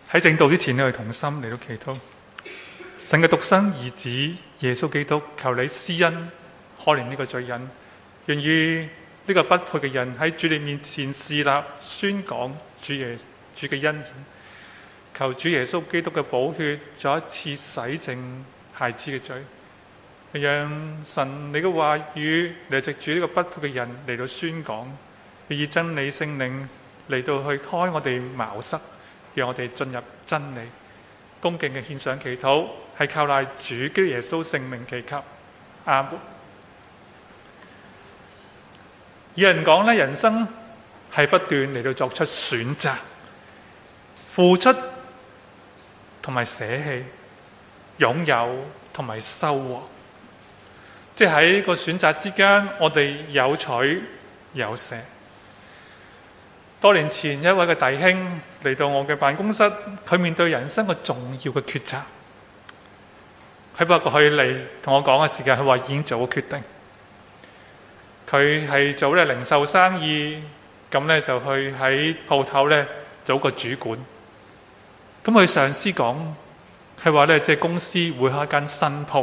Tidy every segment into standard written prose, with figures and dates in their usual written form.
喺正道之前，你去同心嚟到祈禱。神嘅獨生兒子耶穌基督，求你施恩可憐呢個罪人，願意呢個不配嘅人喺主你面前侍立宣講主嘅恩典。求主耶穌基督嘅寶血再一次洗淨孩子嘅罪，讓神你嘅話語嚟藉住呢個不配嘅人嚟到宣講，以真理聖靈嚟到去開我哋茅塞，讓我哋進入真理。恭敬嘅獻上祈禱，係靠賴主基督耶穌聖名祈求，阿門。有人講咧，人生係不斷嚟到作出選擇、付出同埋捨棄、擁有同埋收穫，即係喺個選擇之間，我哋有取有捨。多年前，一位嘅弟兄嚟到我嘅辦公室，佢面對人生個重要嘅抉擇。不過佢嚟同我講嘅時間，佢話已經做咗決定。佢係做咧零售生意，咁咧就去喺鋪頭咧做個主管。咁佢上司講，係話咧即係公司會開一間新鋪。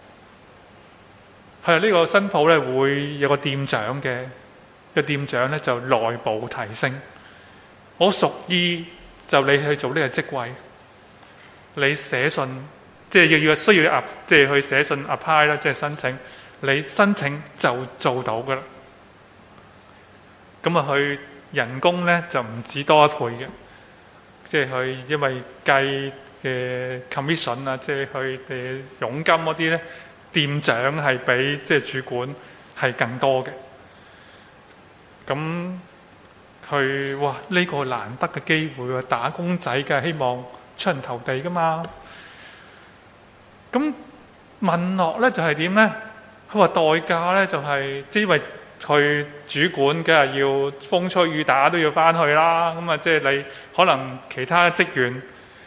係呢個新鋪咧會有個店長嘅。個店長咧就內部提升，我屬意就你去做呢個職位，你寫信即係需要即係去寫信 apply 啦，即係申請，你申請就做到噶啦。咁啊，佢人工咧就唔止多一倍嘅，即係佢因為計嘅 commission 啊，即係佢哋佣金嗰啲咧，店長係比即係主管係更多嘅。咁佢哇呢個難得嘅機會啊，打工仔嘅希望出人頭地噶嘛。咁問落咧就係點咧？佢話代價咧就係即係因為佢主管梗係要風吹雨打都要翻去啦。咁啊即係你可能其他職員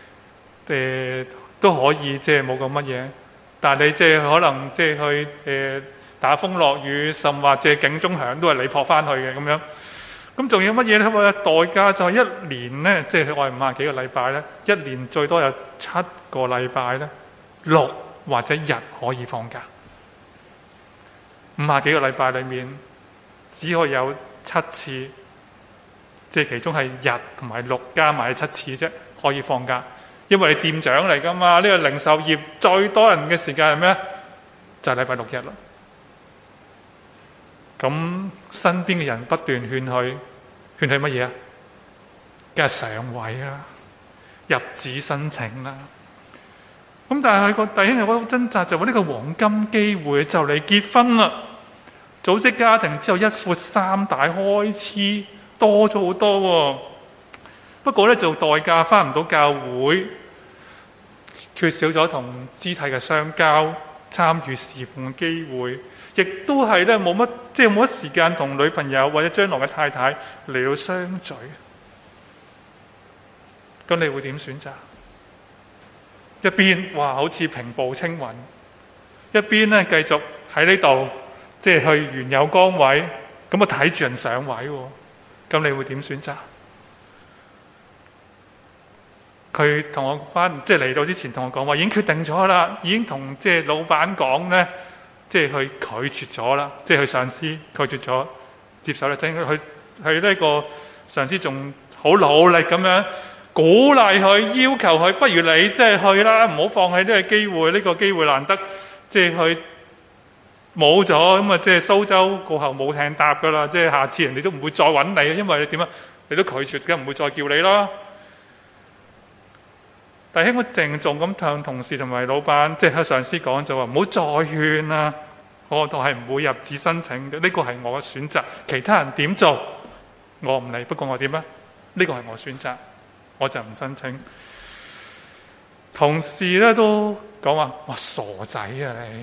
都可以即係冇咁乜嘢，但係你即係可能即係去打風落雨，甚或者警鐘響都係你撲翻去嘅咁樣。咁仲要乜嘢咧？佢話代價就係一年咧，即係我係50幾個禮拜咧，一年最多有7個禮拜咧，6或者日可以放假。50幾個禮拜裏面，只可以有7次，即係其中係日同埋6加埋7次啫，可以放假。因為你店長嚟噶嘛，呢個零售業最多人嘅時間係咩？就係禮拜6日啦。咁身邊嘅人不斷勸佢乜嘢啊？梗係上位啦，入紙申請啦。咁但係佢個弟兄有嗰種掙扎，就話呢個黃金機會就嚟結婚啦，組織家庭之後一闊三大開支多咗好多喎。不過咧做代價返唔到教會，缺少咗同肢體嘅相交、參與侍奉嘅機會。亦都係咧冇乜時間同女朋友或者將來嘅太太嚟到相聚。咁你會點選擇？一邊哇好似平步青雲，一邊咧繼續喺呢度即係去原有崗位，咁啊睇住人上位喎。咁你會點選擇？佢同我即係嚟到之前同我講話已經決定咗啦，已經同即係老闆講咧。即係佢拒絕咗啦，即係佢上司拒絕咗接受啦。正佢呢個上司仲好努力咁樣鼓勵佢，要求佢不如你即係去啦，唔好放棄呢個機會，呢個機會難得，即係佢冇咗咁啊！即係蘇州過後冇艇搭噶啦，即係下次人哋都唔會再揾你，因為你點啊？你都拒絕，梗唔會再叫你啦。弟兄，我鄭重咁向同事同埋老闆，即係向上司講就話唔好再勸啦，我係唔會入紙申請嘅，呢個係我嘅選擇，其他人點做我唔理，不過我點啊？呢個係我選擇，我就唔申請。同事咧都講話：哇，傻仔啊你！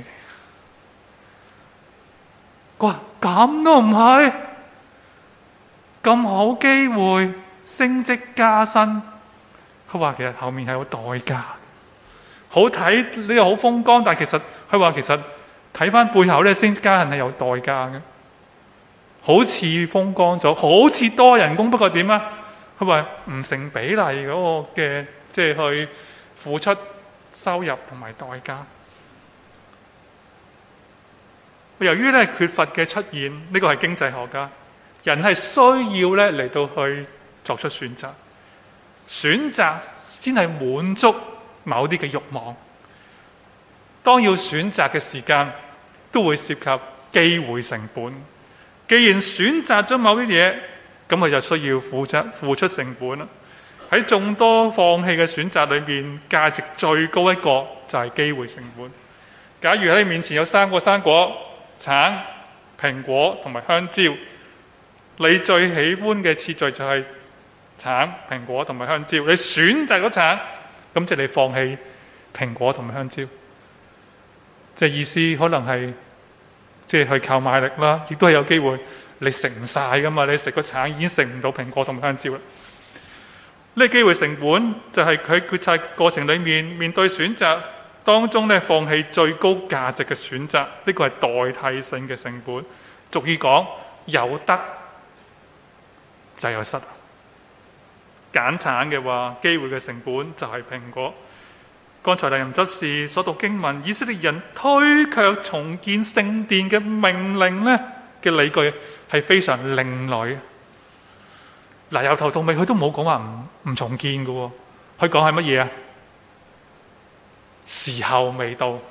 佢話咁都唔係，咁好機會升職加薪。佢話其實後面係有代價，好睇呢個好風光，但係其實佢話其實睇翻背後咧，升職加薪係有代價嘅。好似風光咗，好似多人工，不過點啊？佢話唔成比例嗰個嘅即係去付出收入同埋代價。由於咧缺乏嘅出現，呢個係經濟學家，人係需要咧嚟到去作出選擇，選擇先係滿足某啲嘅慾望。當要選擇嘅時間，都會涉及機會成本。既然選擇咗某啲嘢，咁佢就需要付出成本啦。喺眾多放棄嘅選擇裏面，價值最高一個就係機會成本。假如喺你面前有3個生果，橙、蘋果同埋香蕉，你最喜歡嘅次序就係橙、蘋果同埋香蕉。你選擇咗橙，咁即係你放棄蘋果同埋香蕉。即係意思可能係即係去購買力啦，亦都係有機會你食唔晒噶嘛。你食個橙已經食唔到蘋果同埋香蕉啦。呢個機會成本就係佢決策過程裏面對選擇當中咧放棄最高價值嘅選擇，呢個係代替性嘅成本。俗語講有得就有失。揀橙嘅話，機會嘅成本就係蘋果。剛才林任執事所讀經文，以色列人推卻重建聖殿嘅命令咧嘅理據係非常另類。嗱，由頭到尾佢都冇講話唔重建嘅喎，佢講係乜嘢啊？時候未到。呢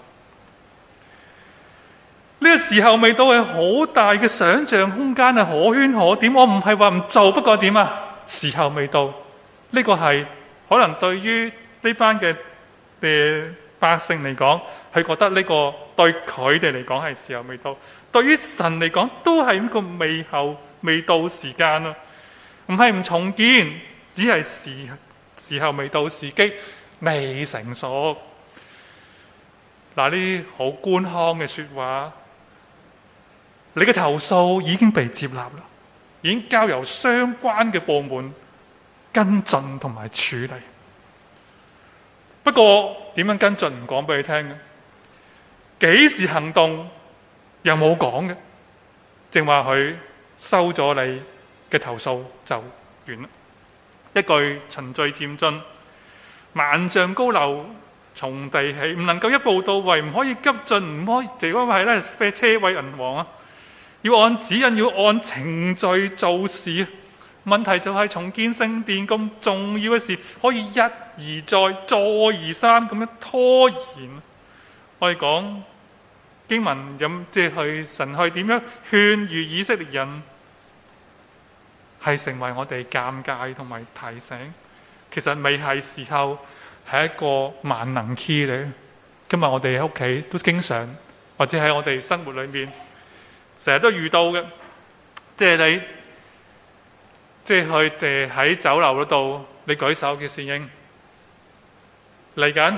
個時候未到係好大嘅想像空間，係可圈可點。我唔係話唔做，不過點啊？時候未到。呢個係可能對於呢班嘅百姓嚟講，佢覺得呢個對佢哋嚟講係時候未到，對於神嚟講都係一個未到時間啊！唔係唔重建，只係時候未到，時機未成熟。嗱，呢啲好官腔嘅說話，你嘅投訴已經被接納啦，已經交由相關嘅部門跟進同埋處理。不過點樣跟進唔講俾你聽嘅，幾時行動又冇講嘅，淨話佢收咗你嘅投訴就完啦。一句循序漸進，萬丈高樓從地起，唔能夠一步到位，唔可以急進，唔可以，如果係咧咩車位銀王啊，要按指引，要按程序做事。問題就係重建聖殿咁重要嘅事，可以一而再、再而三咁樣拖延。我哋講經文咁，即係去神去點樣勸喻以色列人，係成為我哋尷尬同埋提醒。其實未係時候，係一個萬能 key 嚟。今日我哋喺屋企都經常，或者喺我哋生活裏面，成日都遇到嘅，即係你。即係佢哋喺酒樓嗰度，你舉手嘅侍應嚟緊，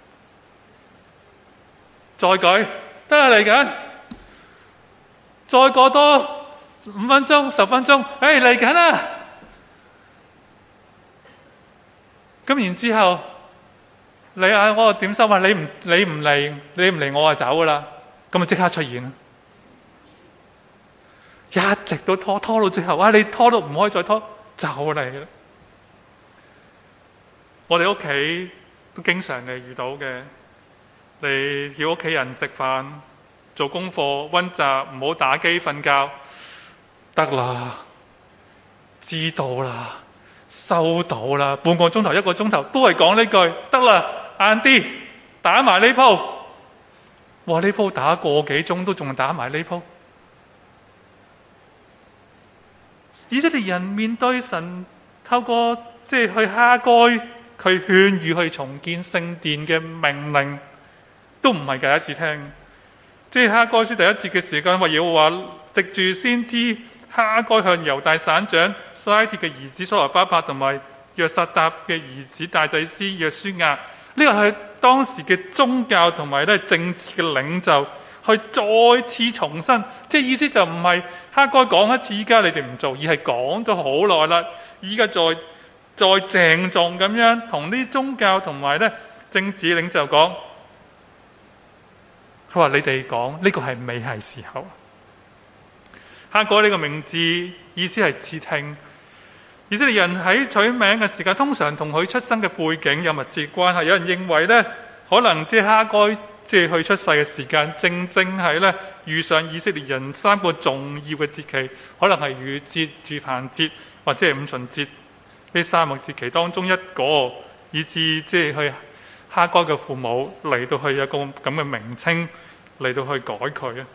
再舉得啦，嚟緊，再過多5分鐘、10分鐘，嚟緊啦。咁然之後，你嗌我點收啊？你唔嚟，我就走噶啦。咁就即刻出現啦。一直都拖到最後，你拖到唔可以再拖，就嚟啦。我哋屋企都經常嚟遇到嘅，你叫屋企人食飯、做功課、溫習，唔好打機瞓覺，得啦，知道啦，收到啦，半個鐘頭、1個鐘頭都係講呢句，得啦，晏啲打埋呢鋪。哇！呢鋪打個幾鐘都仲打埋呢鋪。以色列人面對神透過去哈該佢勸喻去重建聖殿嘅命令，都唔係第一次聽。即係哈該書第一節嘅時間，話要話藉住先知哈該向猶大省長沙帖嘅兒子所羅巴伯同埋約撒答嘅兒子大祭司約書亞，呢個係當時嘅宗教同埋政治嘅領袖。去再次重申，即係意思就唔係哈該講一次，依家你哋唔做，而係講咗好耐啦。依家再鄭重咁樣同啲宗教同埋政治領袖講，佢話你哋講呢個係未係時候。哈該呢個名字意思係竊聽， 以色列人喺取名嘅時間，通常同佢出生嘅背景有密切關係。有人認為呢，可能即係哈該即係佢出世嘅時間，正係呢遇上以色列人3個重要嘅節期，可能係逾節、住棚節或者係五旬節呢3個節期當中一個，以致即係去哈該嘅父母嚟到去有個咁嘅名稱嚟到去改佢啊。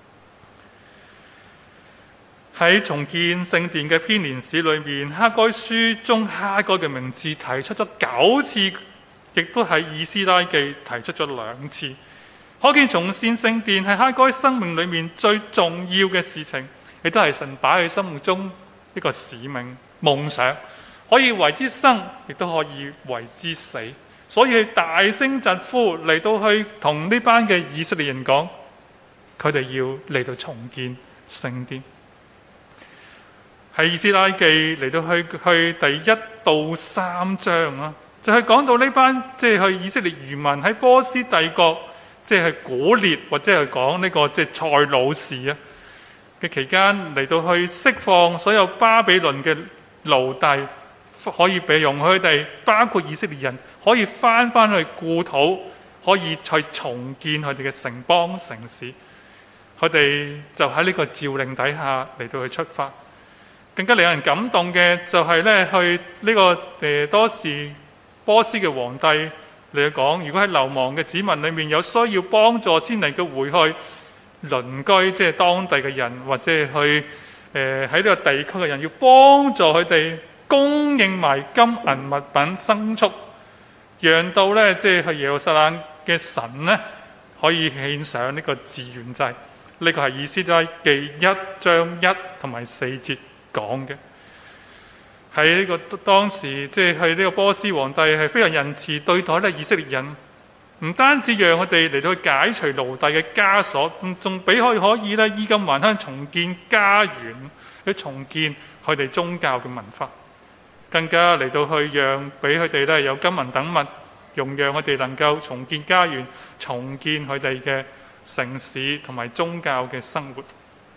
喺重建聖殿嘅編年史裏面，哈該書中哈該嘅名字提出咗9次，亦都喺以斯拉記提出咗2次。可見重建聖殿係哈該生命裏面最重要嘅事情，亦都係神擺喺心目中一個使命夢想，可以為之生，亦都可以為之死。所以大聲疾呼嚟到去同呢班嘅以色列人講，佢哋要嚟到重建聖殿。喺以斯拉記嚟到去第1到3章啦，就係講到呢班即係去以色列餘民喺波斯帝國即係古列或者係講呢個即係塞魯士啊嘅期間嚟到去釋放所有巴比倫嘅奴隸，可以俾容許佢哋包括以色列人可以翻去故土，可以去重建佢哋嘅城邦城市。佢哋就喺呢個詔令底下嚟到去出發。更加令人感動嘅就係咧，去呢個當時波斯嘅皇帝嚟講，如果喺流亡嘅子民裏面有需要幫助，先能夠回去鄰居，即係當地嘅人，或者去喺呢個地區嘅人，要幫助佢哋供應埋金銀物品牲畜，讓到咧即係去耶路撒冷嘅神咧可以獻上呢個自願祭。呢個係以斯拉記1章1同埋4節講嘅。喺呢個當時即係去呢個波斯皇帝係非常仁慈對待咧以色列人，唔單止讓佢哋嚟到去解除奴隸嘅枷鎖，仲俾可以咧衣錦還鄉，重建家園，去重建佢哋宗教嘅文化，更加嚟到去讓俾佢哋咧有金銀等物，容讓佢哋能夠重建家園，重建佢哋嘅城市同埋宗教嘅生活。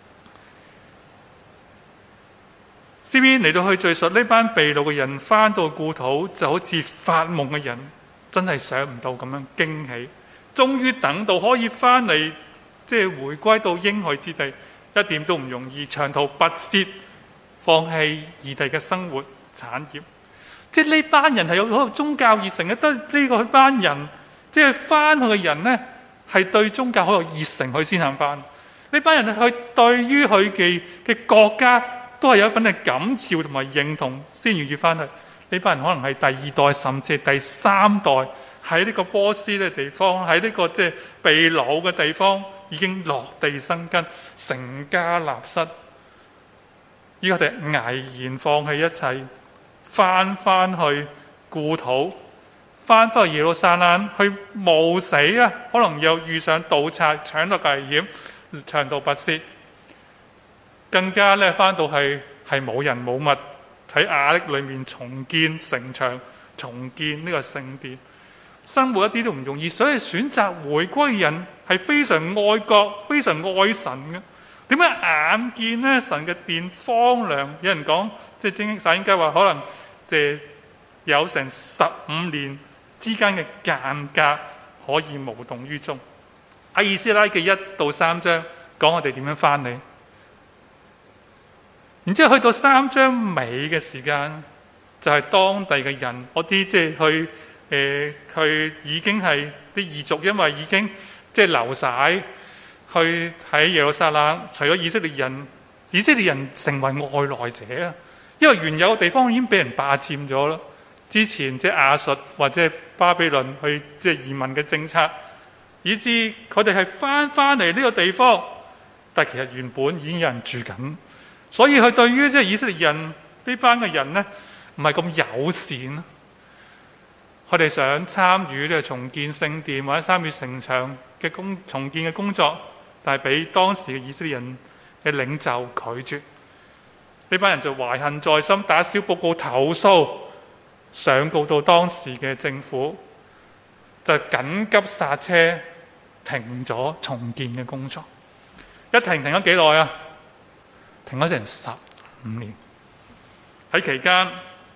詩篇嚟到去敘述呢班被擄嘅人翻到故土，就好似發夢嘅人，真係想唔到咁樣驚喜。終於等到可以翻嚟，即係回歸到應許之地，一點都唔容易，長途跋涉，放棄異地嘅生活產業。即係呢班人係有好宗教熱誠嘅，得呢個班人，即係翻去嘅人呢，係對宗教好有熱誠，佢先肯翻。呢班人佢對於佢嘅國家都係有一份嘅感召同埋認同，先願意翻去。呢班人可能係第2代甚至係第3代喺呢個波斯嘅地方，喺呢個即係被擄嘅地方已經落地生根，成家立室。依家佢哋毅然放棄一切，翻去故土，翻去耶路撒冷去冒死啊！可能又遇上盜賊、搶掠危險，長途跋涉。更加咧翻到係冇人冇物，喺瓦礫裏面重建城牆，重建呢個聖殿，生活一啲都唔容易。所以選擇回歸人係非常愛國、非常愛神嘅。點解眼見咧神嘅殿荒涼？有人講即係精英撒應該話可能即係有成15年之間嘅間隔可以無動於衷。喺以斯拉記1到3章講我哋點樣翻嚟。然之後去到3章尾嘅時間，就係當地嘅人，嗰啲即係去佢已經係啲異族，因為已經即係流晒去喺耶路撒冷，除咗以色列人成為外來者啊！因為原有嘅地方已經俾人霸佔咗啦。之前即係亞述或者巴比倫去即係移民嘅政策，以致佢哋係翻嚟呢個地方，但其實原本已經有人住緊。所以佢對於即係以色列人呢班嘅人呢，唔係咁友善。佢哋想參與呢個重建聖殿或者參與城牆嘅重建嘅工作，但係俾當時嘅以色列人嘅領袖拒絕。呢班人就懷恨在心，打小報告投訴，上告到當時嘅政府，就緊急剎車，停咗重建嘅工作。停咗幾耐啊？停咗成15年。 喺期間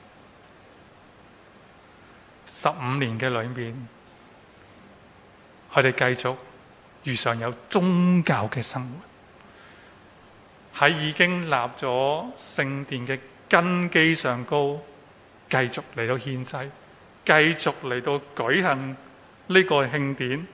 15年嘅裏面，佢哋繼續如常有宗教嘅生活，喺已經立咗聖殿嘅根基上高，繼續嚟到獻祭，繼續嚟到舉行呢個慶典，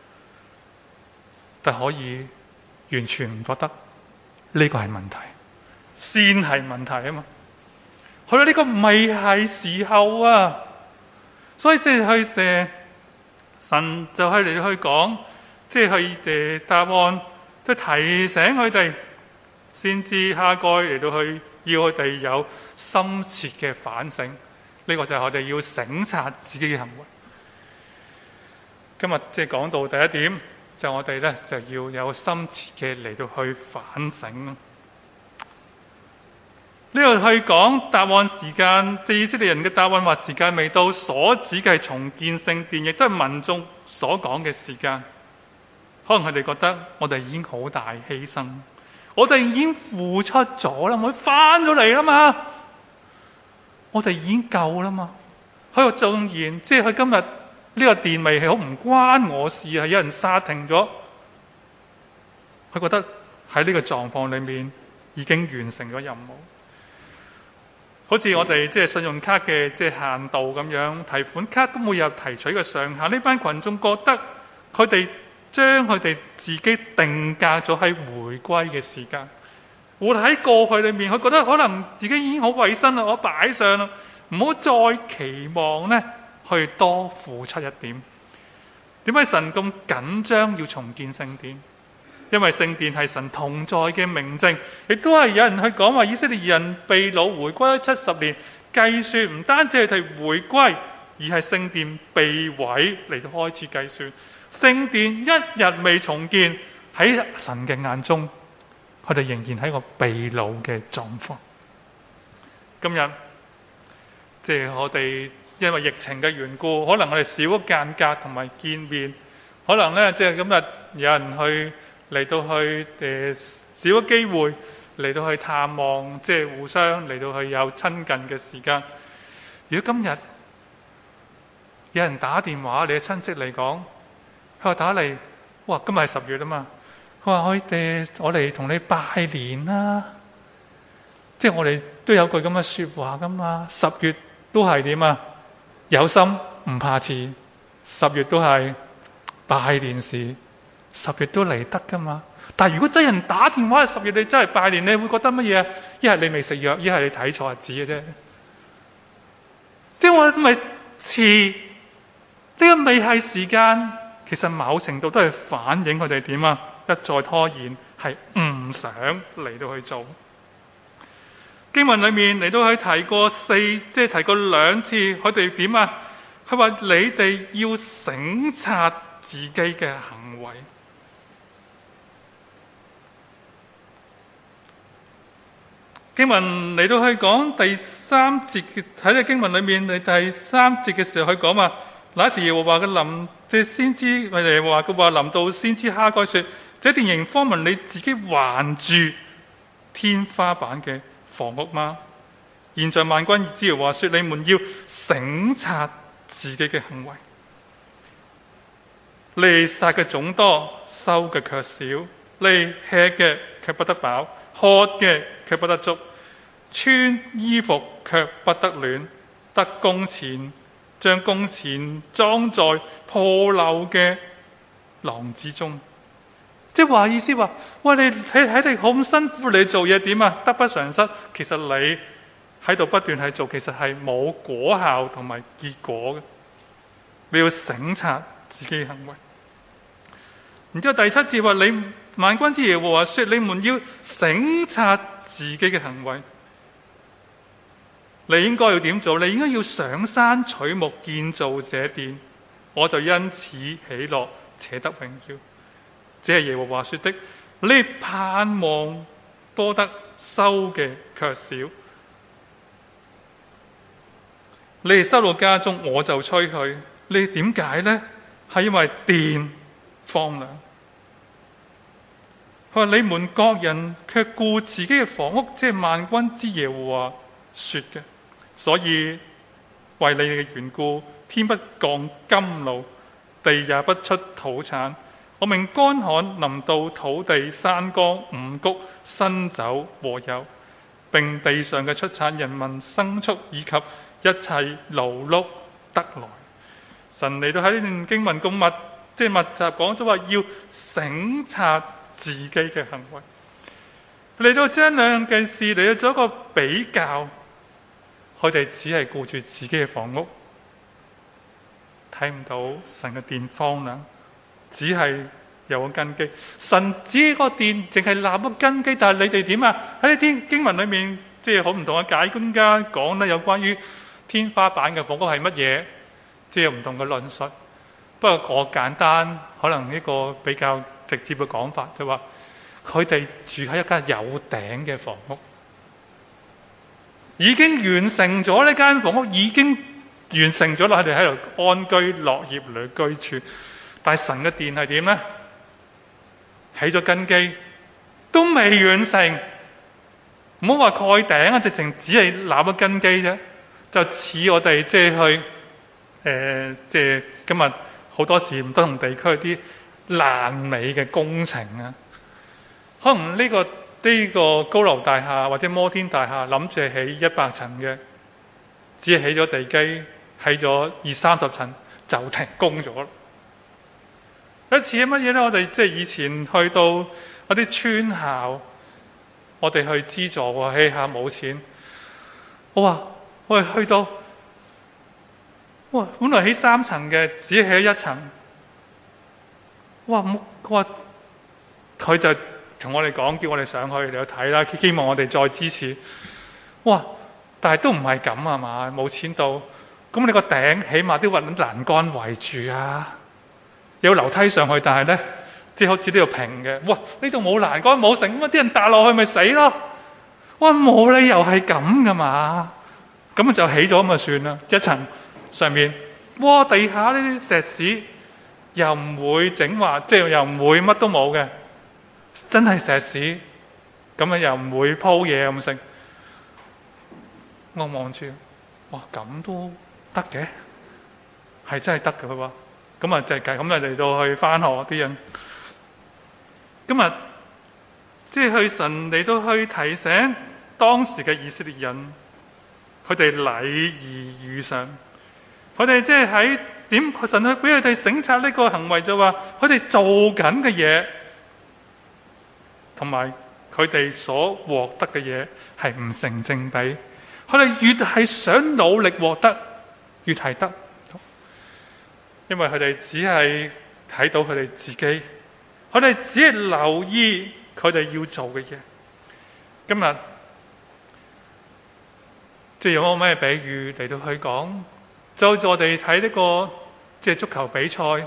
但可以完全唔覺得呢個係問題，先係問題啊嘛。佢話呢個未係時候啊，所以即係去神就係嚟去講，即係去答案，都提醒佢哋，先知哈該嚟到去要佢哋有深切嘅反省。呢個就係我哋要省察自己嘅行為。今日即係講到第一點，就我哋咧就要有深切嘅嚟到去反省。呢度去講答案時間，即係以色列人嘅答案話時間未到，所指嘅係重建聖殿，亦都係民眾所講嘅時間。可能佢哋覺得我哋已經好大犧牲，我哋已經付出咗啦，我翻咗嚟啦嘛，我哋已經夠啦嘛。佢話縱然即係佢今日呢個殿未係好唔關我事，係有人殺停咗，佢覺得喺呢個狀況裏面已經完成咗任務。好似我哋即係信用卡嘅即係限度咁樣，提款卡都每日提取嘅上限。呢班群眾覺得佢哋將佢哋自己定格咗喺回歸嘅時間，活喺過去裏面，佢覺得可能自己已經好委身啦，我擺上啦，唔好再期望呢去多付出一點。點解神咁緊張要重建聖殿？因為聖殿係神同在嘅明證，亦都係有人去講話以色列人被擄回歸70年，計算唔單止係回歸，而係聖殿被毀嚟到開始計算。聖殿一日未重建，喺神嘅眼中，佢哋仍然喺個被擄嘅狀況。今日即係我哋因為疫情嘅緣故，可能我哋少咗間隔同埋見面，可能呢，即係今日有人去嚟到去少咗機會嚟到去探望，即係互相嚟到去有親近嘅時間。如果今日有人打電話，你嘅親戚嚟講，佢話打嚟，哇，今日係10月啊嘛，佢話我嚟同你拜年啦，即係我哋都有句咁嘅說話噶嘛。10月都係點啊？有心唔怕遲，10月都係拜年時。10月都嚟得噶嘛？但係如果真人打電話係10月，你真係拜年，你會覺得乜嘢？一係你未食藥，一係你睇錯日子嘅啫。即係我咪遲，呢個未係時間。其實某程度都係反映佢哋點啊？一再拖延，係唔想嚟到去做。經文裏面嚟到去提過即係提過2次，佢哋點啊？佢話你哋要省察自己嘅行為。經文嚟到去講第3節，喺呢經文裏面，第3節嘅時候，佢講話，那時耶和華嘅臨，即係先知，耶和華嘅話臨到先知哈該說：這殿仍荒文，你自己還住天花板嘅房屋嗎？現在萬軍之耶和華說：你們要省察自己嘅行為。你撒嘅種多，收嘅卻少；你吃嘅卻不得飽，喝嘅卻不得足，穿衣服卻不得暖，得工錢，將工錢裝在破漏嘅囊之中。即係話意思話，喂，你喺你好辛苦你做嘢點啊？得不償失。其實你喺度不斷係做，其實係冇果效同埋結果嘅。你要省察自己嘅行為。然之後第7節話，你萬軍之耶和華說：你們要省察自己嘅行為。你應該要點做？你應該要上山取木建造這殿，我就因此喜樂，且得榮耀。這係耶和華說的。你盼望多得，收嘅卻少。你哋收到家中，我就吹去。你點解呢？係因為殿荒涼。佢話：你們各人卻顧自己嘅房屋，即係萬軍之耶和華說嘅。所以為你哋嘅緣故，天不降甘露，地也不出土產。我命乾旱臨到土地、山岡、五穀、新酒和油，並地上嘅出產、人民、牲畜以及一切勞碌得來。神嚟到喺呢段經文咁密集講咗話，要省察自己嘅行為，嚟到將兩樣嘅事嚟到做一個比較。佢哋只係顧住自己嘅房屋，睇唔到神嘅殿荒涼，只係有個根基。神指個殿淨係立個根基，但係你哋點啊？喺啲經文裏面，即係好唔同嘅解經家講咧，有關於天花板嘅房屋係乜嘢，即係有唔同嘅論述。不過我簡單，可能呢個比較直接嘅講法就話，佢哋住喺一間有頂嘅房屋。已經完成咗呢間房屋，已經完成咗啦，佢哋喺度安居樂業嚟居住。但係神嘅殿係點呢？起咗根基都未完成，唔好話蓋頂啊，直情只係立咗根基啫。就似我哋即係即係今日好多時唔同地區啲爛尾嘅工程啊，可能呢個高樓大廈或者摩天大廈諗住係起100層嘅，只係起咗地基，起咗20-30層就停工咗啦。一次係乜嘢咧？我哋即係以前去到嗰啲村校，我哋去資助喎，起下冇錢。我哋去到，本來起3層嘅，只係起1層。佢就同我哋講，叫我哋上去嚟去睇啦，希望我哋再支持。但係都唔係咁啊嘛，冇錢到。咁你個頂起碼都揾欄杆圍住啊，有樓梯上去，但係咧，即係好似呢度平嘅。呢度冇欄杆冇成，咁啲人搭落去咪死咯。冇理由係咁噶嘛。咁就起咗咁就算啦。1層上面，地下呢啲石屎又唔會整話，即係又唔會乜都冇嘅。真係石屎，咁又唔會鋪嘢咁成。我望住，咁都得嘅，係真係得嘅佢話。咁啊就係咁嚟到去返學啲人。今日即係去神嚟到去提醒當時嘅以色列人，佢哋禮儀如常，佢哋即係喺點神去俾佢哋省察呢個行為，就話佢哋做緊嘅嘢，同埋佢哋所獲得嘅嘢係唔成正比。佢哋越係想努力獲得，越係得，因為佢哋只係睇到佢哋自己，佢哋只係留意佢哋要做嘅嘢。今日即係用個咩比喻嚟到去講？就我哋睇呢個即係足球比賽，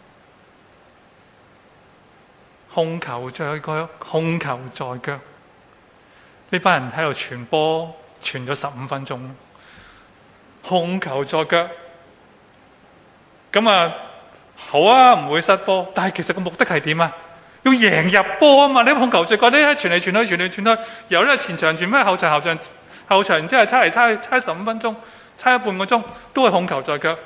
控球在腳，呢班人喺度傳波，傳咗15分鐘，控球在腳。咁好啊，唔會失波。但係其實個目的係點啊？要贏入波啊嘛！你控球在腳，你傳嚟傳去，由呢前場傳翻後場，之後猜嚟猜去，猜15分鐘，猜半個鐘，都係控球在腳。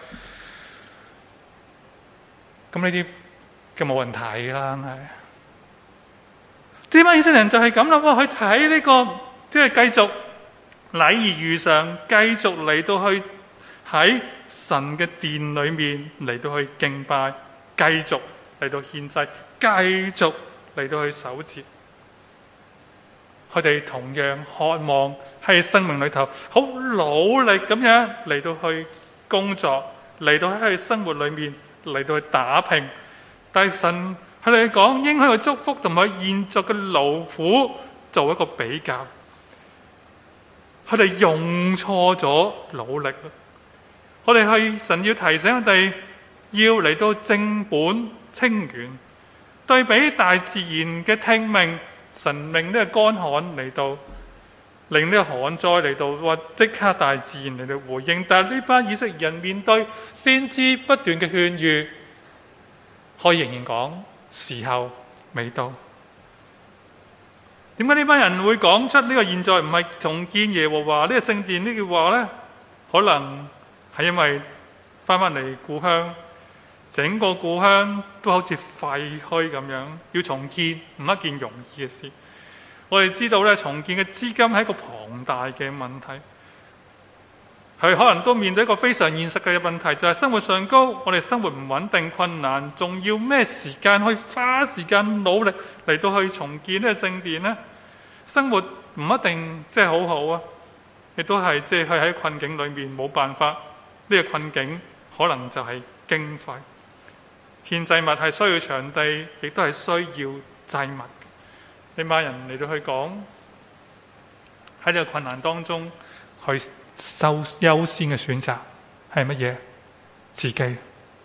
咁呢啲嘅冇人睇啦，係。呢班以色列人就係咁啦，佢睇呢個即係繼續禮儀如常，繼續嚟到去喺神嘅殿裏面嚟到去敬拜，繼續嚟到獻祭，繼續嚟到去守節。佢哋同樣渴望喺生命裏頭好努力咁樣嚟到去工作，嚟到喺生活裏面嚟到去打拼。但係神佢哋講應許嘅祝福同埋現在嘅勞苦做一個比較，佢哋用錯咗努力。我哋係神要提醒我哋要嚟到正本清源，對比大自然嘅聽命。神命呢個乾旱嚟到，令呢個旱災嚟到，話即刻大自然嚟到回應。但係呢班以色列人面對先知不斷嘅勸喻，可以仍然講時候未到。 點解呢班人會講出呢個現在唔係重建耶和華呢個聖殿呢句話呢？可能係因為翻返嚟故鄉，整個故鄉都好似廢墟咁樣，要重建唔係一件容易嘅事。我哋知道咧，重建嘅資金係一個龐大嘅問題，佢可能都面對一個非常現實嘅問題，就係生活上高，我哋生活唔穩定困難，仲要咩時間去花時間努力嚟到去重建呢個聖殿呢？生活唔一定即係好好啊，亦都係即係喺困境裏面冇辦法。呢個困境可能就係經費，獻祭物係需要場地，亦都係需要祭物。呢班人嚟到去講喺呢個困難當中，去優先嘅選擇係乜嘢？自己。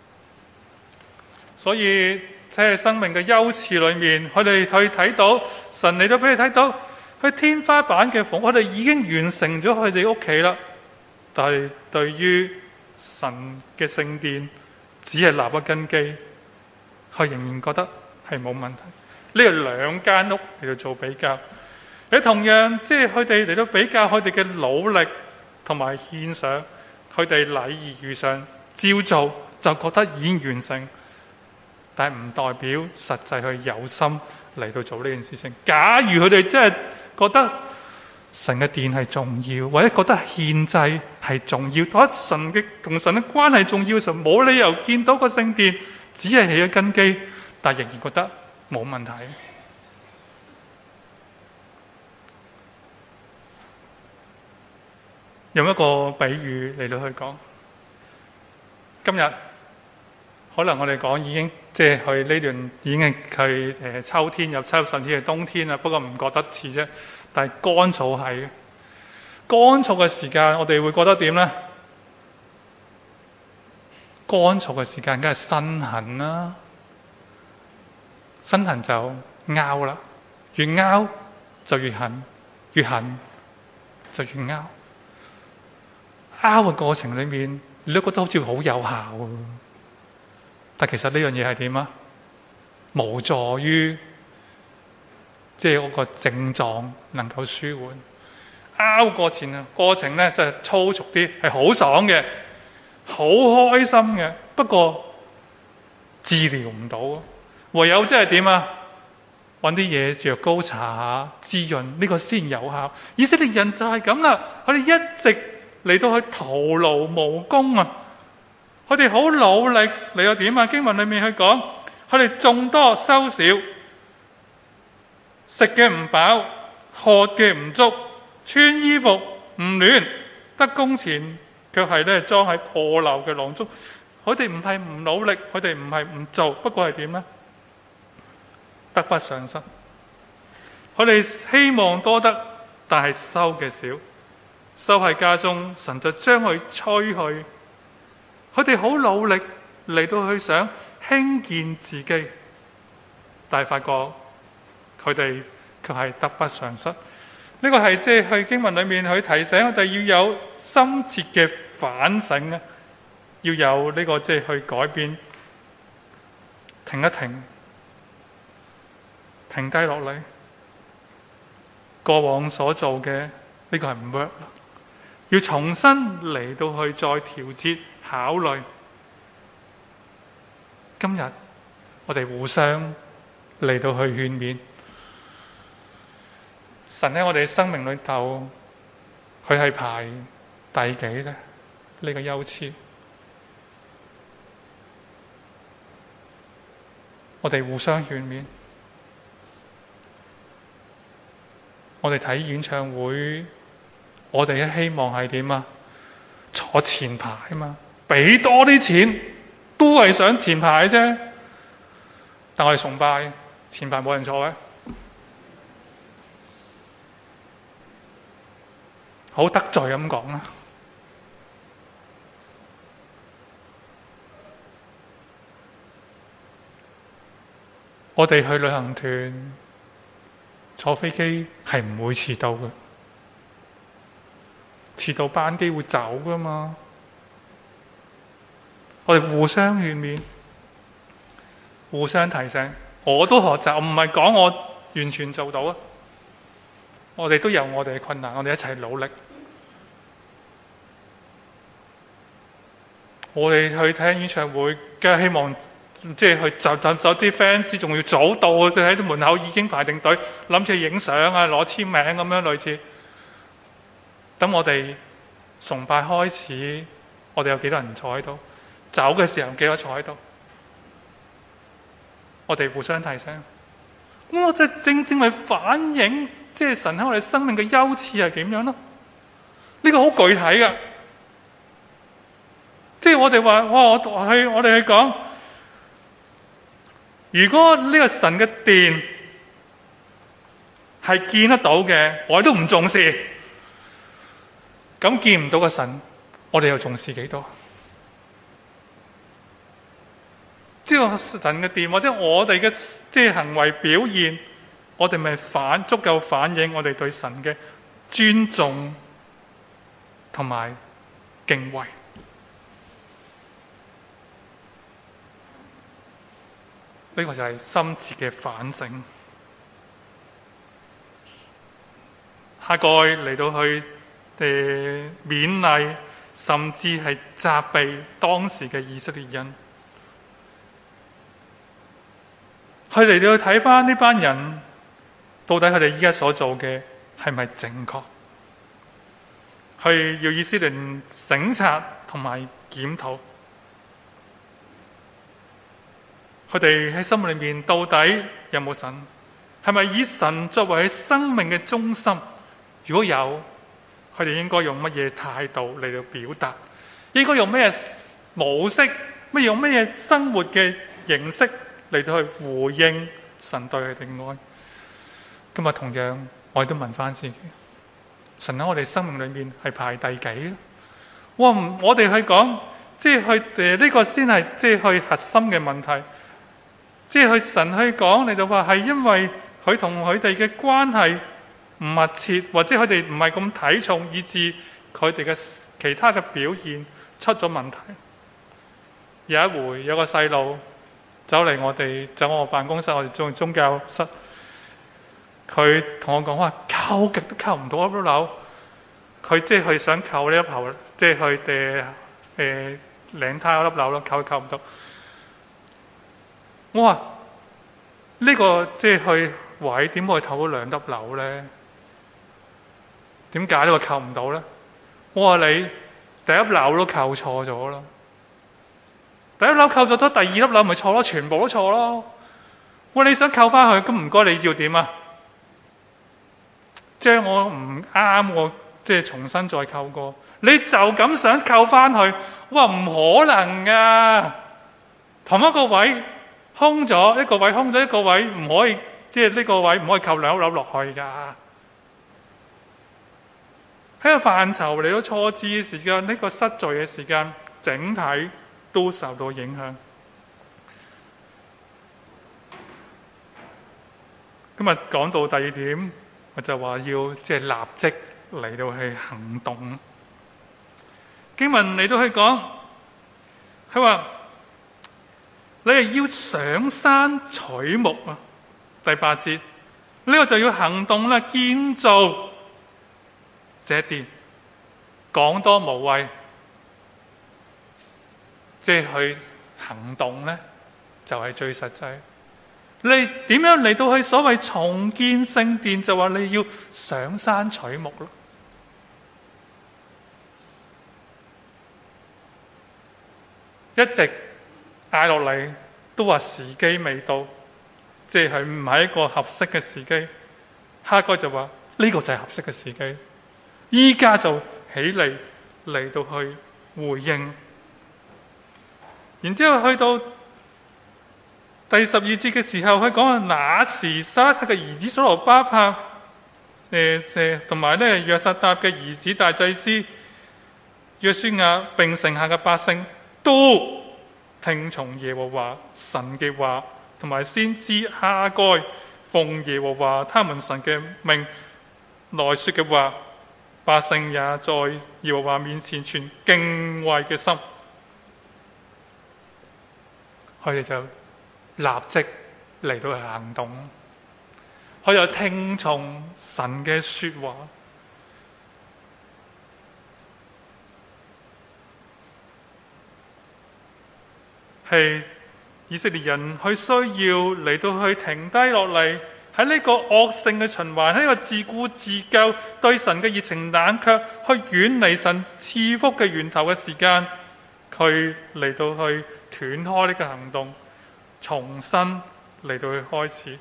所以喺生命嘅優次裏面，佢哋去睇到神嚟到俾你睇到，佢天花板嘅房，我哋已經完成咗佢哋屋企啦。但係對於神嘅聖殿，只係立一根基，佢仍然覺得係冇問題。呢個兩間屋嚟到做比較，你同樣即係佢哋嚟到比較佢哋嘅努力同埋獻上，佢哋禮儀如常照做，就覺得已經完成，但係唔代表實際去有心嚟到做呢件事情。假如佢哋真係覺得神嘅殿係重要，或者覺得獻祭係重要，覺得神嘅同神嘅關係重要嘅時候，冇理由見到個聖殿只係起咗根基，但仍然覺得冇問題。用一個比喻嚟到去講，今日可能我哋講已經即係去呢段已經係去秋天入秋，甚至係冬天啦。不過唔覺得似啫，但係乾燥係嘅。乾燥嘅時間，我哋會覺得點呢？乾燥嘅時間，梗係身痕啦，身痕就拗啦，越拗就越痕，越痕就越拗。拗嘅過程裏面，你都覺得好似好有效，但其實呢樣嘢係點啊？無助於即係嗰個症狀能夠舒緩。拗過程咧就係粗俗啲，係好爽嘅，好開心嘅。不過治療唔到，唯有即係點啊？揾啲嘢藥膏搽下滋潤，呢個先有效。以色列人就係咁啦，佢哋一直嚟到去徒勞無功啊！佢哋好努力嚟到點啊？經文裏面去講，佢哋種多收少，食嘅唔飽，喝嘅唔足，穿衣服唔暖，得工錢卻係咧裝喺破漏嘅囊中。佢哋唔係唔努力，佢哋唔係唔做，不過係點呢？得不償失。佢哋希望多得，但係收嘅少，收喺家中，神就將佢吹去。佢哋好努力嚟到去想興建自己，但係發覺佢哋卻係得不償失。呢個係即係去經文裏面去提醒我哋要有深切嘅反省咧，要有呢個即係去改變，停一停，停低落嚟，過往所做嘅呢個係唔 work 啦，要重新嚟到去再調節考慮。今日我哋互相嚟到去勸勉。神喺我哋生命裏頭，佢係排第幾呢？呢個優次，我哋互相勸勉。我哋睇演唱會，我哋嘅希望係點啊？坐前排啊嘛，俾多啲錢都係想前排啫。但我哋崇拜前排冇人坐嘅。好得罪咁講啦，我哋去旅行團坐飛機係唔會遲到嘅，遲到班機會走噶嘛。我哋互相勸勉，互相提醒，我都學習，唔係講我完全做到啊。 我哋都有我哋嘅困難，我哋一齊努力。我哋去睇演唱會，梗係希望即係去就手啲 fans 仲要早到，佢喺啲門口已經排定隊，諗住影相啊、攞簽名咁樣類似。等我哋崇拜開始，我哋有幾多人坐喺度？走嘅時候幾多坐喺度？我哋互相提醒。咁我就正係反映，即係神喺我哋生命嘅優次係點樣咯？呢個好具體㗎。即係我哋話，我哋去講，如果呢個神嘅殿係見得到嘅，我哋都唔重視。咁見唔到嘅神，我哋又重視幾多？即係神嘅殿，或者我哋嘅即係行為表現，我哋咪足夠反映我哋對神嘅尊重同埋敬畏。呢個就係深切嘅反省。哈該嚟到去勉勵，甚至係責備當時嘅以色列人。佢嚟到去睇翻呢班人，到底佢哋依家所做嘅係咪正確？去要以色列人省察同埋檢討。佢哋喺心裏面到底有冇神？係咪以神作為佢生命嘅中心？如果有，佢哋應該用乜嘢態度嚟到表達？應該用咩模式？用咩生活嘅形式嚟到去回應神對佢哋嘅愛？今日同樣，我哋都問翻自己：神喺我哋生命裏面係排第幾？我哋去講，即係去呢個先係即係去核心嘅問題。即係去神去講，你就話係因為佢同佢哋嘅關係唔密切，或者佢哋唔係咁睇重，以致佢哋嘅其他嘅表現出咗問題。有一回有個細路走嚟我辦公室，我哋宗教室，佢同我講話扣極都扣唔到粒樓，佢即係想扣呢一頭，即係佢領呔嗰粒樓咯，扣唔到。我話呢個即係去位點可以扣到兩粒樓咧？點解呢個扣唔到咧？我話你第一樓都扣錯咗啦，第一樓扣錯咗，第二粒樓咪錯咯，全部都錯咯。我話你想扣翻去，咁唔該你要點啊？將我唔啱我即係重新再扣過，你就咁想扣翻去？我話唔可能噶，同一個位空咗，一個位空咗，一個位唔可以，即係呢個位唔可以扣兩粒樓落去噶。喺個範疇嚟到錯字嘅時間，呢個失序嘅時間，整體都受到影響。今日講到第二點，我就話要即係立即嚟到去行動。經文嚟到去講，佢話你係要上山取木啊。第8節呢個就要行動啦，建造這殿，講多無謂，即係去行動呢，就係最實際。你點樣嚟到去所謂重建聖殿，就話你要上山取木咯。一直嗌落嚟都話時機未到，即係佢唔係一個合適嘅時機。哈該就話呢個就係合適嘅時機，依家就起嚟到去回應。然之後去到第12節嘅時候，佢講啊，那時沙特嘅兒子所羅巴伯同埋約撒答嘅兒子大祭司約書亞並剩下嘅百姓都聽從耶和華神嘅話，同埋先知哈該奉耶和華他們神嘅命來說嘅話，百姓也在耶和華面前存敬畏嘅心，佢哋就立即嚟到去行動。 佢又聽從神嘅說話。係以色列人佢需要嚟到去停低落嚟，喺呢個惡性嘅循環，喺呢個自顧自救對神嘅熱情冷卻，去遠離神賜福嘅源頭嘅時間，佢嚟到去斷開呢個行動，重新嚟到去開始。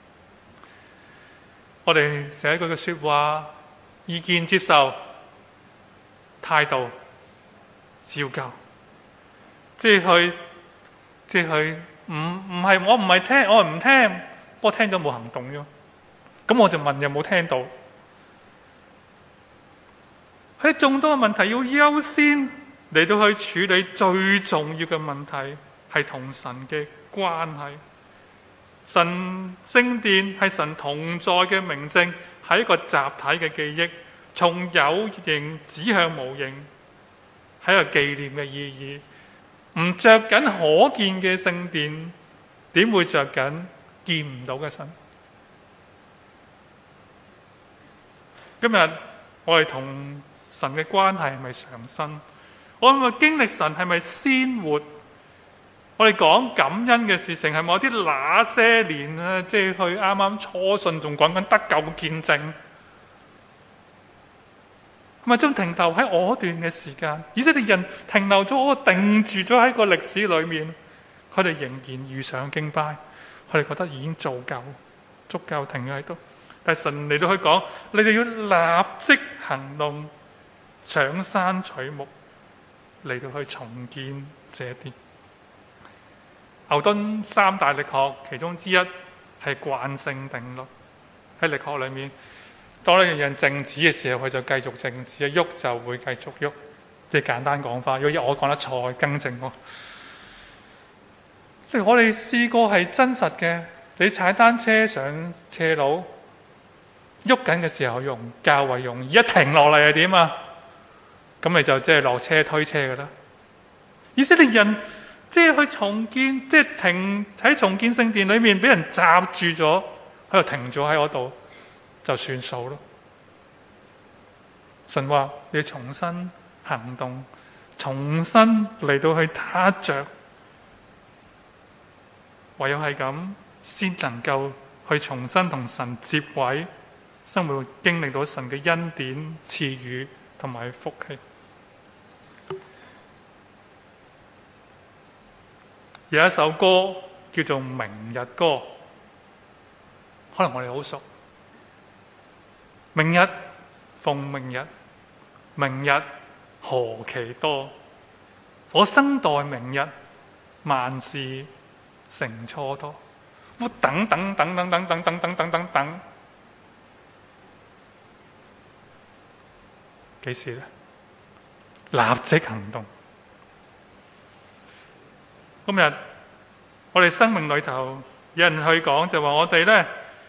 我哋寫一句嘅說話，意見接受，態度照舊，即係唔係我唔係聽，我唔聽，不過聽咗冇行動啫。咁我就問有冇聽到？喺眾多嘅問題要優先嚟到去處理最重要嘅問題，係同神嘅關係。神聖殿係神同在嘅明證，係一個集體嘅記憶，從有形指向無形，係一個紀念嘅意義。唔着緊可見嘅聖殿，點會着緊見唔到嘅神？今日我哋同神嘅關係係咪常新？我諗經歷神係咪鮮活？我哋講感恩嘅事情係咪有啲那些年啊，即係去啱啱初信仲講緊得救嘅見證？咪將停留喺我段嘅時間，以色列人停留咗，我定住咗喺個歷史裏面，佢哋仍然遇上敬拜，佢哋覺得已經足夠停喺度。但係神嚟到去講，你哋要立即行動，上山取木，嚟到去重建這啲。牛頓三大力學其中之一係慣性定律，喺力學裏面。當一樣嘢靜止嘅時候，佢就繼續靜止；喐就會繼續喐。即係簡單講法，如果我講得錯，更正我。即係我哋試過係真實嘅。你踩單車上斜路，喐緊嘅時候用較為容易，一停落嚟係點啊？咁你就即係落車推車噶啦。以色列人即係去重建，即係停喺重建聖殿裏面，俾人閘住咗，喺度停咗喺嗰度。就算數咯。神話你要重新行動，重新嚟到去他着，唯有係咁，先能夠去重新同神接軌，生活經歷到神嘅恩典賜予同埋福氣。有一首歌叫做《明日歌》，可能我哋好熟。明日逢明日，明日何其多。我生待明日，萬事成蹉跎。等等等等等等等等等等等，幾時呢？立即行動。今日我哋生命裏頭有人去講，就話我哋呢，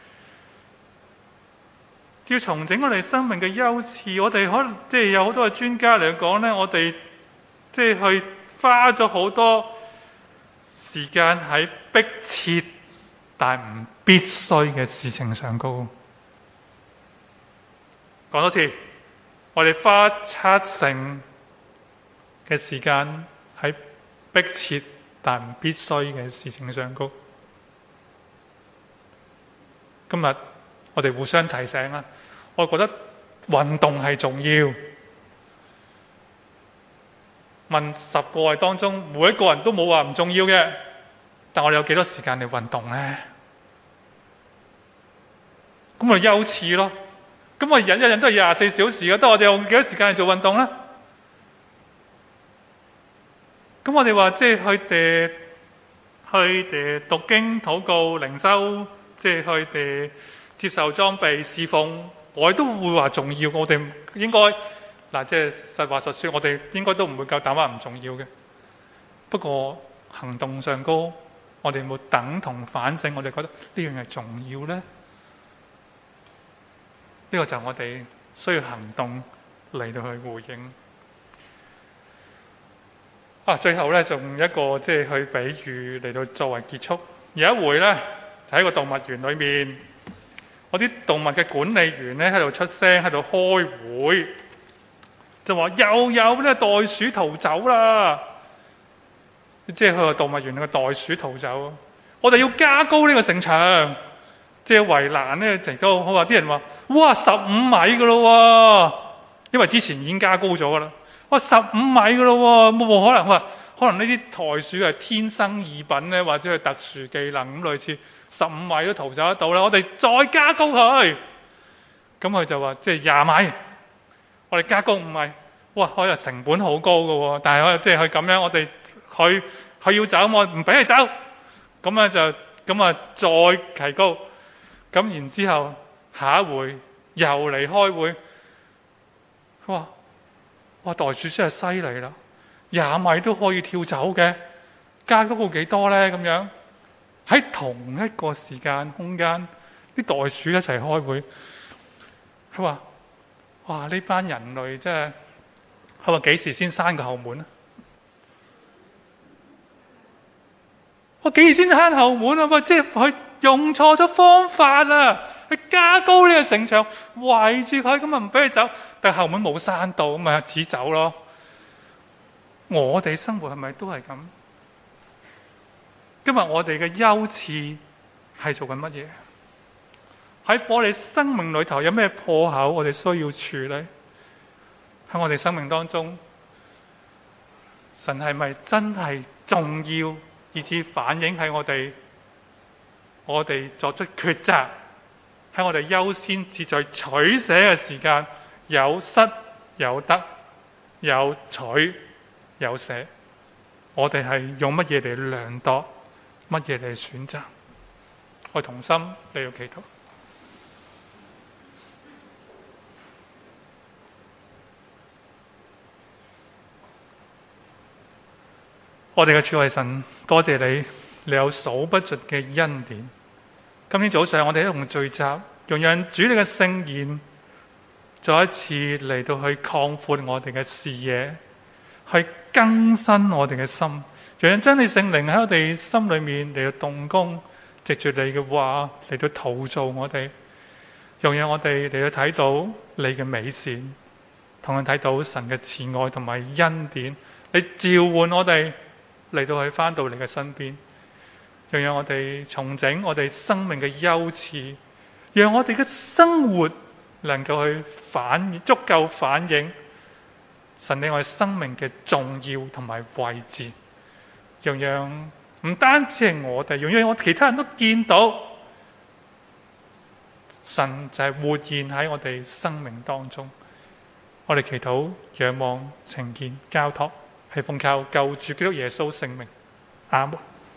要重整我哋生命嘅優次。我哋可能即係有好多嘅專家嚟講呢，我哋即係去花咗好多時間喺迫切但唔必須嘅事情上高。講多次，我哋花70%嘅時間喺迫切但唔必須嘅事情上高。今日我哋互相提醒啦，我覺得運動係重要。問10個位當中，每一個人都冇話唔重要嘅，但我哋有幾多時間嚟運動呢？咁咪優次咯。咁我人一日都係24小時嘅，得我哋用幾多時間嚟做運動呢？咁我哋話即係去讀經、禱告、靈修，即係去接受裝備、侍奉，我哋都會話重要。我哋應該嗱，即係實話實說，我哋應該都唔會夠膽話唔重要嘅。不過行動上高，我哋冇等同反省，我哋覺得呢樣係重要呢？呢個就係我哋需要行動嚟到去回應。最後咧，仲一個即係去比喻嚟到作為結束。有一回咧，就喺個動物園裏面， 我啲動物嘅管理員咧喺度出聲，喺度開會，就話又有呢個袋鼠逃走啦。即係佢個動物園個袋鼠逃走，我哋要加高呢個城牆，即係圍欄咧，成高。我話啲人話：哇，15米噶咯，因為之前已經加高咗噶啦。哇，15米噶咯，冇可能。話可能呢啲袋鼠係天生異稟咧，或者係特殊技能咁類似，15米都逃走得到啦。我哋再加高佢，咁佢就話即係20米，我哋加高5米。哇，可能成本好高噶喎，但係即係佢咁樣，我哋佢要走，我唔俾佢走，咁再提高，咁然之後下一回又嚟開會，哇袋鼠真係犀利啦，20米都可以跳走嘅，加高到幾多呢？咁樣喺同一個時間空間，啲袋鼠一齊開會，佢話：哇呢班人類真係，佢話幾時先閂個後門啊？我幾時先閂後門啊？即係佢用錯咗方法啦！佢加高呢個城牆圍住佢，咁啊唔俾佢走，但係後門冇閂到，咁咪只走咯。我哋生活係咪都係咁？今日我哋嘅優次係做緊乜嘢？喺我哋生命裏頭有咩破口，我哋需要處理？喺我哋生命當中，神係咪真係重要？以致反映喺我哋作出抉擇，喺我哋優先秩序取捨嘅時間，有失有得，有取有捨。我哋係用乜嘢嚟量度，乜嘢嚟選擇？我同心嚟到祈禱。我哋嘅主係神，多謝你，你有數不盡嘅恩典。今天早上我哋一同聚集，容讓主你嘅聖言再一次嚟到去擴闊我哋嘅視野，去更新我哋嘅心，容讓真理聖靈喺我哋心裏面嚟到動工，藉住你嘅話嚟到陶造我哋，容讓我哋嚟到睇到你嘅美善，同樣睇到神嘅慈愛同埋恩典，你召喚我哋嚟到去返到你嘅身邊，讓我哋重整我哋生命嘅優次，讓我哋嘅生活能夠去足夠反映神你我哋生命嘅重要同埋位置，讓唔單止係我哋，讓我其他人都見到神就係活現喺我哋生命當中。我哋祈禱、仰望、呈獻、交託，係奉靠救主基督耶穌聖名，阿門。